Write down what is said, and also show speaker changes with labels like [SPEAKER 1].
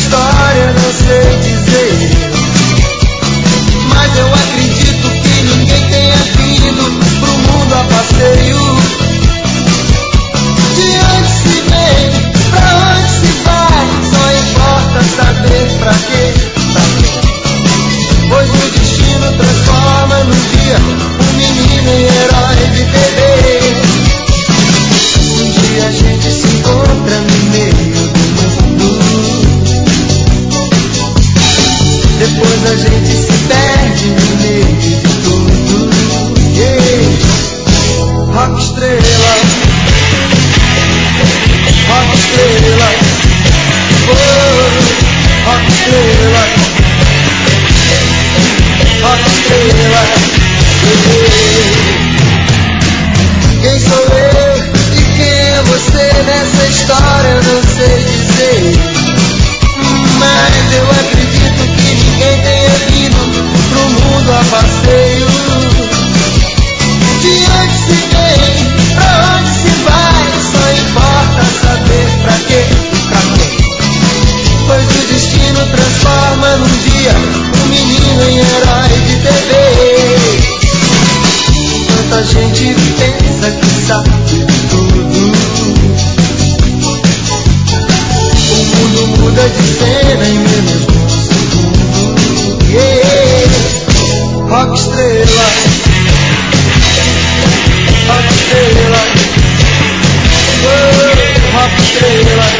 [SPEAKER 1] história não sei dizer, mas eu acredito que ninguém tenha vindo pro mundo a passeio. De onde se vem, pra onde se vai, só importa saber pra quê, pois o destino transforma num dia um menino em herói de TV. Um dia a gente se encontra no meio do mundo, depois a gente se perde no meio de tudo. Yeah. Rock estrela, rock estrela, oh, rock estrela, rock estrela. Quem sou eu e quem é você nessa história não sei dizer, mas eu acredito que ninguém tenha vindo pro mundo a passeio. De onde se vem, pra onde se vai, só importa saber pra quê, pois o destino transforma num dia um menino em herói de TV. Enquanto a gente pensa que sabe de tudo, o mundo muda de cena em menos de um segundo. Yeah. Rock estrela, rock estrela, oh, rock estrela.